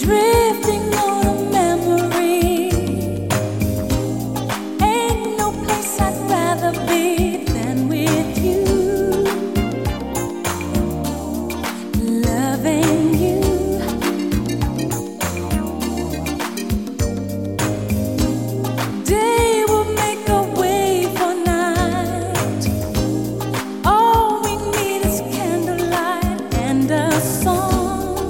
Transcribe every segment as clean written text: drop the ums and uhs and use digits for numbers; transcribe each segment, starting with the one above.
drifting on a memory. Ain't no place I'd rather be than with you. Loving you. Day will make a way for night. All we need is candlelight and a song,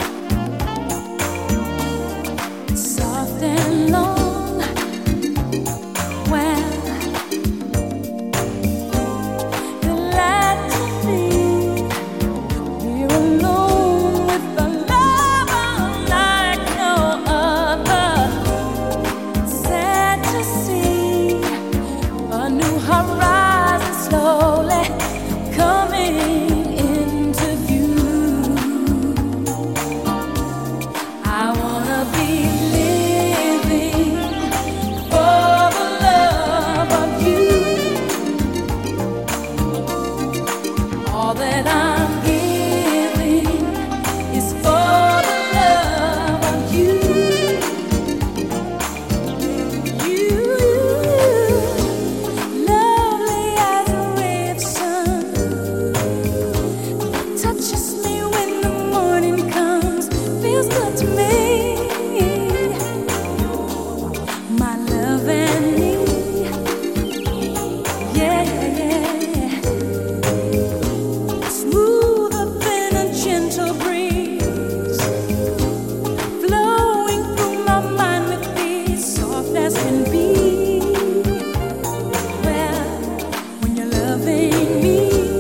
soft and long. Well, glad to be here alone with a lover like no other. Sad to see a new horizon slowly coming into view. I wanna be living for the love of you. All that I'm giving is for the love of you. You, lovely as a ray of sun, touches me when the morning comes, feels good to me. My love and me, yeah, yeah. Smoother than a gentle breeze, flowing through my mind with ease, soft as can be. Well, when you're loving me,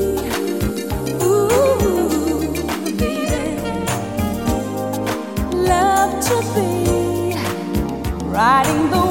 ooh, baby, love to be riding the